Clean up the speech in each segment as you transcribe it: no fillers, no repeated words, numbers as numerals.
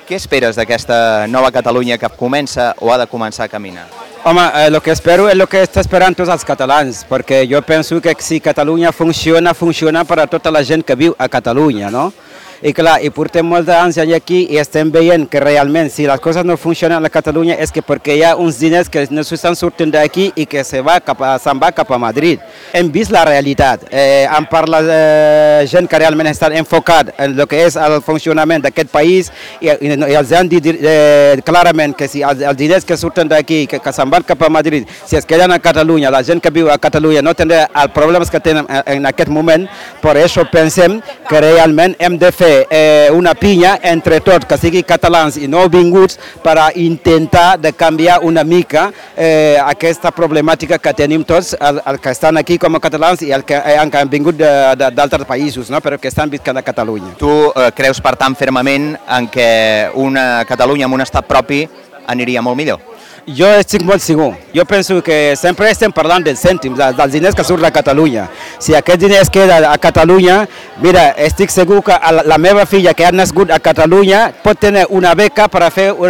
Què esperes d'aquesta nova Catalunya que comença o ha de començar a caminar? Home, lo que espero es lo que está esperando tots els catalans, perquè jo penso que si Catalunya funciona, funciona per a tota la gent que viu a Catalunya, no? I clar, i portem molts anys aquí i estem veient que realment si les coses no funcionen a Catalunya és que perquè hi ha uns diners que no s'estan sortint d'aquí i que se'n va cap a Madrid. Hem vist la realitat, hem parlat de gent que realment estan enfocat en el que és el funcionament d'aquest país i els han dit clarament que si els diners que surten d'aquí, que se'n van cap a Madrid, si es queden a Catalunya, la gent que viu a Catalunya no tindrà els problemes que tenen en aquest moment, per això pensem que realment hem de fer una pinya entre tots, que siguin catalans i no vinguts, per a intentar de canviar una mica aquesta problemàtica que tenim tots, els que estan aquí com a catalans i els que han vingut d'altres països, no? Però que estan visquent a Catalunya. Tu creus, per tant, fermament en què una Catalunya amb un estat propi aniria molt millor? Jo estic molt segur. Jo penso que sempre estem parlant dels cèntims, dels diners que surten a Catalunya. Si aquest diner es queda a Catalunya, mira, estic segur que la meva filla que ha nascut a Catalunya pot tenir una beca per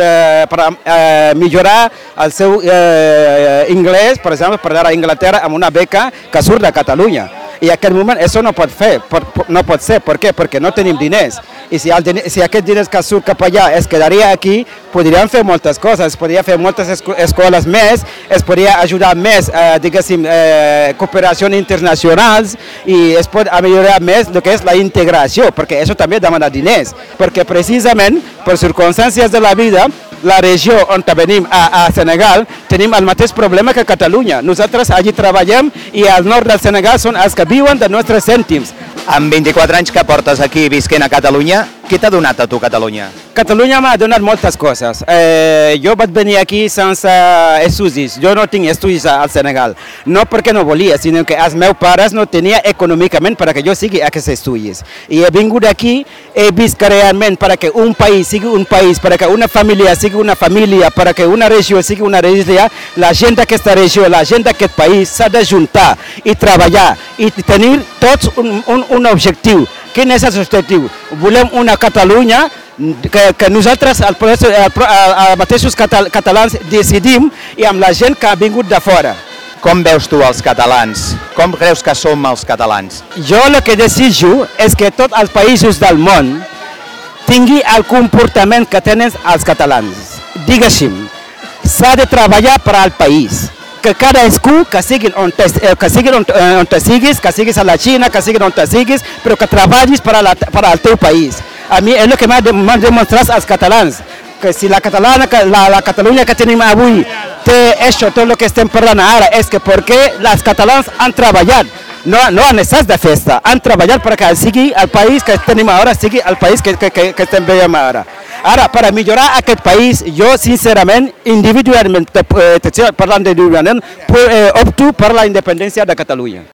millorar el seu anglès, per exemple, per anar a Anglaterra amb una beca que surt de Catalunya. I en aquest moment això no pot ser. Per què? Perquè no tenim diners. I si aquest diners que surt cap allà es quedaria aquí, podríem fer moltes coses, es podria fer moltes escoles més, es podria ajudar més, diguéssim, cooperacions internacionals i es pot millorar més el que és la integració, perquè això també demana diners, perquè precisament per circumstàncies de la vida, la regió on venim a Senegal tenim el mateix problema que Catalunya. Nosaltres allí treballem i al nord del Senegal són els que viuen de nostres cèntims. Amb 24 anys que portes aquí visquent a Catalunya, què t'ha donat a tu Catalunya? Catalunya m'ha donat moltes coses. Jo vaig venir aquí sense estudis. Jo no tinc estudis al Senegal. No perquè no volia, sinó que els meus pares no tenien econòmicament perquè jo sigui aquests estudis. I he vingut aquí, he vist que realment perquè un país sigui un país, perquè una família sigui una família, perquè una regió sigui una regió, la gent d'aquesta regió, la gent d'aquest país s'ha d'ajuntar i treballar i tenir tots un objectiu. Quin és l'objectiu? Volem una Catalunya que nosaltres, els mateixos catalans, decidim i amb la gent que ha vingut de fora. Com veus tu els catalans? Com creus que som els catalans? Jo el que desitjo és que tots els països del món tinguin el comportament que tenen els catalans. Diguéssim, s'ha de treballar per al país. Que cadascú, que siguin on siguis, que siguis a la Xina, que siguin on siguis, però que treballis per al teu país. A mi és el que m'han demostrat els catalans, que si la Catalunya que tenim avui té això, tot el que estem parlant ara, és que perquè els catalans han treballat, no han estat de festa, han treballat perquè sigui el país que tenim ara, sigui el país que estem veient ara. Ara, per millorar aquest país, jo sincerament, individualment, parlant individualment, opto per la independència de Catalunya.